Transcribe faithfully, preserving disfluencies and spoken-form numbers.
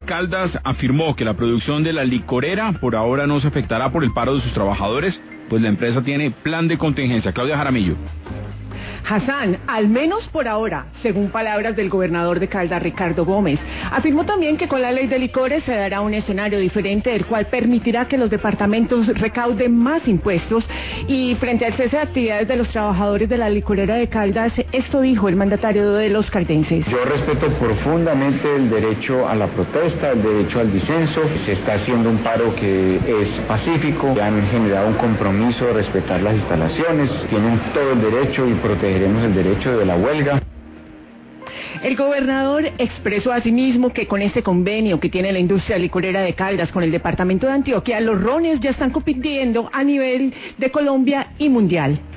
Caldas afirmó que la producción de la licorera por ahora no se afectará por el paro de sus trabajadores, pues la empresa tiene plan de contingencia. Claudia Jaramillo. Hassan, al menos por ahora, según palabras del gobernador de Caldas, Ricardo Gómez, afirmó también que con la ley de licores se dará un escenario diferente, el cual permitirá que los departamentos recauden más impuestos. Y frente al cese de actividades de los trabajadores de la licorera de Caldas, esto dijo el mandatario de los caldenses. Yo respeto profundamente el derecho a la protesta, el derecho al disenso. Se está haciendo un paro que es pacífico, han generado un compromiso de respetar las instalaciones, tienen todo el derecho y protegeremos el derecho de la huelga. El gobernador expresó asimismo que con este convenio que tiene la industria licorera de Caldas con el departamento de Antioquia, los rones ya están compitiendo a nivel de Colombia y mundial.